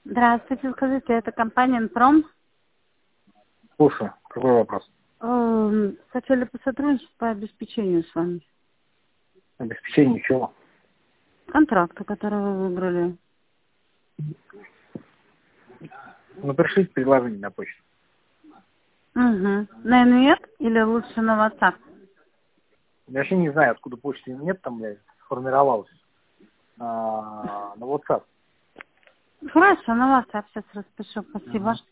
Здравствуйте, скажите, это компания «Инпром»? Слушаю. Какой вопрос? Хотели посотрудничать по обеспечению с вами. Обеспечение чего? Контракта, который вы выбрали. Ну, пришлите предложение на почту. Угу. На нет или лучше на WhatsApp? Я вообще не знаю, откуда почты нет, там, блядь, сформировалась. На WhatsApp. Хорошо, на WhatsApp сейчас распишу. Спасибо.